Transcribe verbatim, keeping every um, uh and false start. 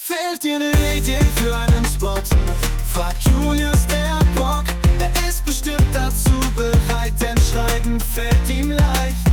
Fehlt dir eine Idee für einen Spot? Frag Julius, der hat Bock. Er ist bestimmt dazu bereit, denn Schreiben fällt ihm leicht.